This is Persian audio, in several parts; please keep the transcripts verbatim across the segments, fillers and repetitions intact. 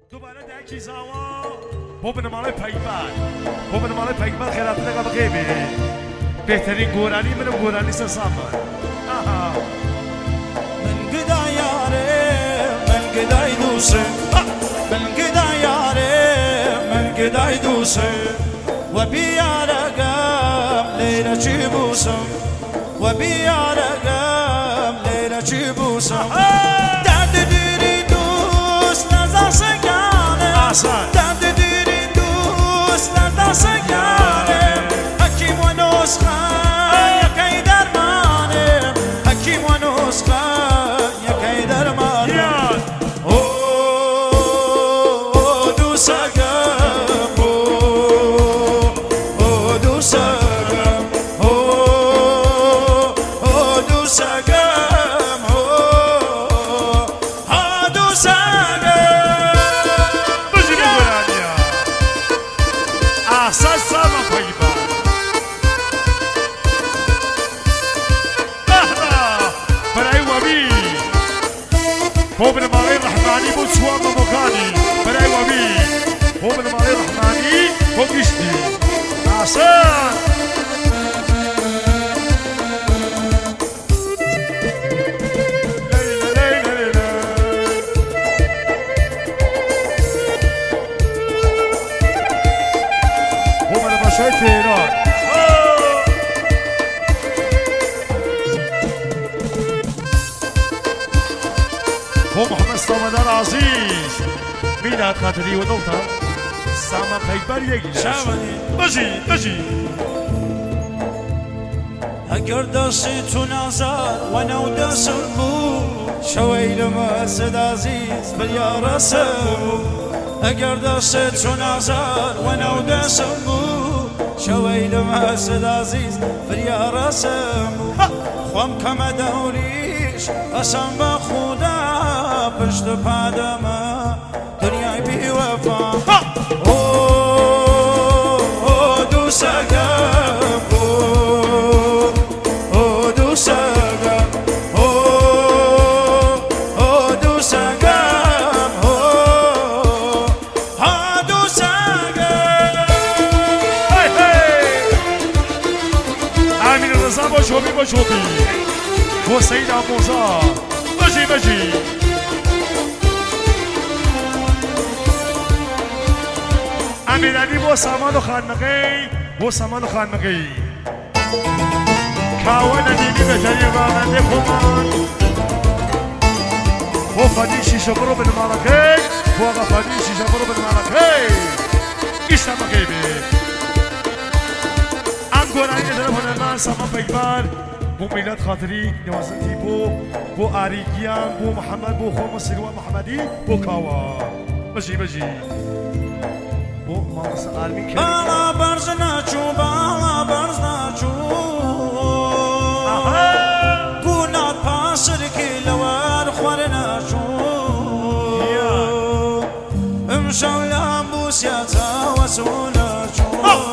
دوباره دکی زاوا بو بنماله پیبر بو بنماله پیبر خیرات نگاه بقیبه بهترین گورانی منو گورانی سسامه آها من قدا یاره من قدای دوسه من قدا یاره من قدای دوسه و بیارگم لیره چی بوسم و بیارگم لیره چی بوسم درد دیری دوست نزا سگانه درد دیری دوست نزا سگانه حکیم و نسخه یکی درمانه حکیم و نسخه یکی درمانه او دوستگم او دوستگم او دوستگم او دوستگم بجی گورانیا احساس ساما پیبر برای وبی بو بنماله رحمانی بو سوام مکانی برای وبی بو بنماله رحمانی بو گشتی احسان شوی تهران هو محمد سامدار عزیز میلاد خاطری و دلتا سامان پیبر یکی شامنی بجی بجی اگر دستی تو نظر و نو دستم بود شوی لمسد عزیز بر رسم اگر دستی تو نظر و نو دستم بود شوی لمسد عزیز بر رسم خوام کم دوریش قسم با خدا پشت پادم دنیای بی وفا او دوستگم او دوستگم او دوستگم او دوستگم هی هی امین رضا با شوبی با شوبی حسین آموزا بجی بجی امیر علی با سامان و خانمقی با سامان و خانمقی کاوه ندیمی به جایی راننده خومان با فادی شیشه برو به نمالکی با آقا فادی شیشه برو به نمالکی ایشتا مقیبی ام گورانی نداره هنرمند سامان پیبر بو میلاد خاطری نوازنتی بو بو آریگیان بو محمد بو خوم سیروان محمدی بو کاوا بجی بجی بو مامس آرمین کلی بالا برز نچو بالا برز نچو گونات پاسر کلوار خوار نچو امشاولم بوسیاتا و سونچو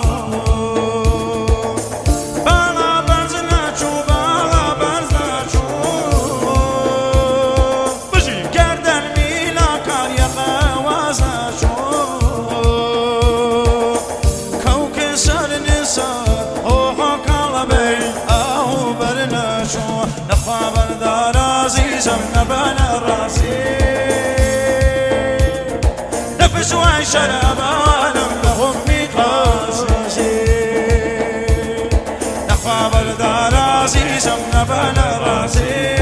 نبانا راسي نفس وشرابان لهم مقاسي نخابر دار عزيزم نبانا راسي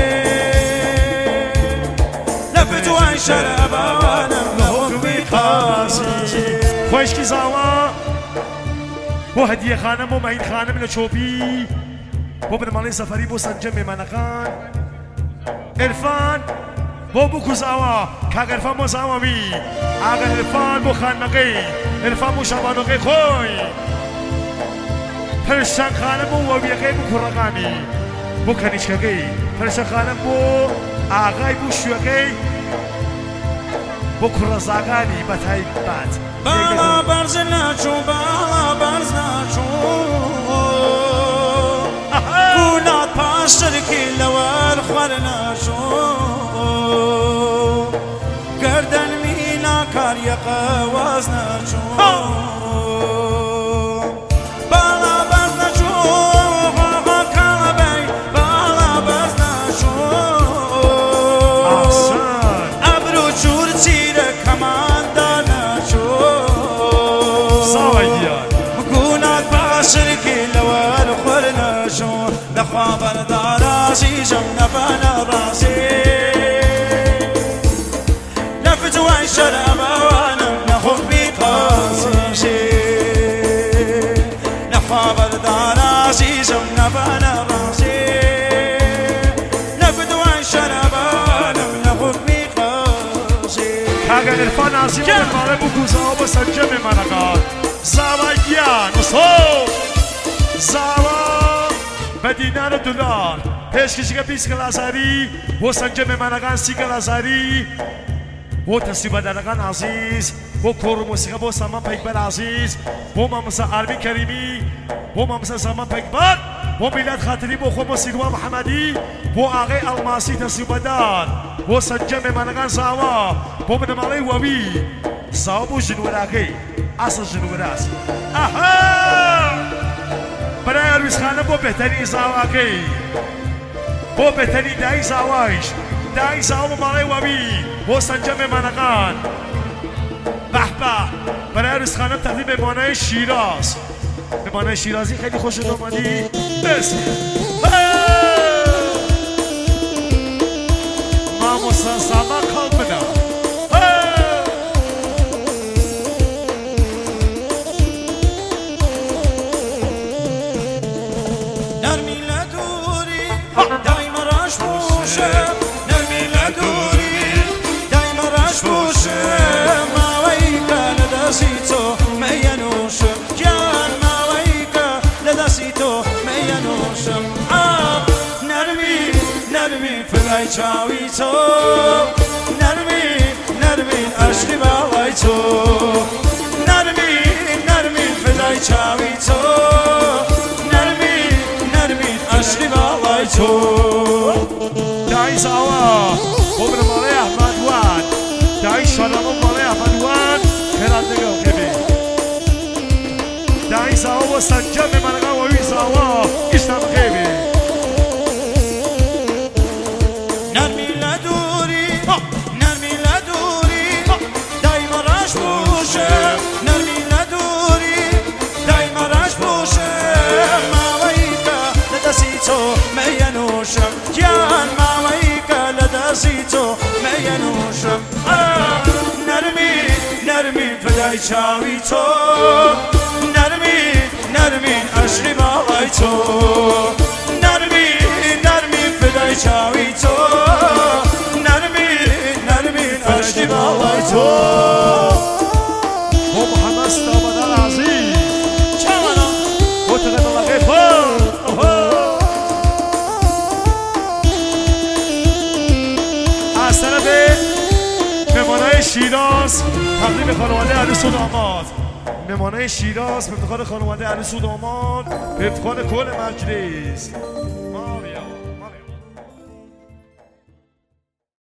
نفس وشرابان لهم مقاسي خوش کی زاوا بو هدیه خانم و معین خانم لچوبی بو بنماله سفری بو سنجم میمانخان عرفان بو بو کزاوا کاغ عرفان بو زاوامی آقا عرفان بو خانمقی عرفان بو شبانقی خوی پرشان خانم بو وویقی بو کرقانی بو کنیشکگی پرشان خانم بو آقای بو شوقی بو کرزاگانی بتای بات بالا برز نچو بالا برز نچو گونات پاسر کلوار خوار نچو گردن مینا کار یقواز نچون بالا باز نچون کار بی بالا باز نچون ابرو چور چیره کمان دار نچون ساویان مگونات باشر کی لور خور نچون نخوابر دار عزیزم نبان رازی جوای شراب وانم نخوب بی قاسشی نخوابر دار عزیزم نبان رازی نفدوای شراب وانم نخوب بی قاسشی کاغا عرفان عظیم مقاله بکوزا و سنجم منقاد زاویان وصو زاوا بدینار دلار پیش کشی که بیس کلازاری و سنجم منقان سی کلازاری و تصویب دارگان عزیز و کور موسیقی و سامان پیکبر عزیز و مامسا عربی کریمی و مامسا سامان پیکبر و میلاد خاطری و خو موسیقی و محمدی و آقای الماسی تصویب دار و سنجم منگان زاوا و منمالی ووی زاوا و جنوراکی اصل جنوراس آها برای عروس خانم و بهترین زاواکی و بهترین دایی زاوایش دایی زاوا مالی ووی و سنجم منقان به به برای عروس خانم تقدیم مهمانای شیراز مهمانای شیرازی خیلی خوش اومدی بس ما مسلسما قلبنا نرمی لدوری دایم راش موشه نرمی لدوری دایم راش موشه ماوی کن دستی تو میانوشم جان ماوی کن دستی تو میانوشم آه نرمی نرمی فدای چاوی تو نرمی نرمی عشقی بالای تو نرمی نرمی فدای چاوی تو نرمی نرمی عشقی بالای تو دایی زاوا عمر مالی احمد وان دایی شالامون مالی احمد وان خیرانده گو خیبی دایی زاوا و سنجم منقان ووی زاوا اشتم خیبی نرمی لدوری نرمی لدوری دایم راش بوشه نرمی لدوری دایم راش بوشه ماوی که لدستی تو میانوشم جان ماوی که لدستی تو میانوشم نرمی نرمی فدای چاوی تو نرمی نرمی عشقی بالای تو نرمی نرمی فدای چاوی تو نرمی نرمی عشقی بالای تو و محمد ستابدار عزیز چمانا و تقدم الله غیفان از طرف مهمانای شیراز تقدیم خانواده عروس و داماد مهمانای شیراز به افتخار خانواده عروس و داماد به افتخار کل مجلس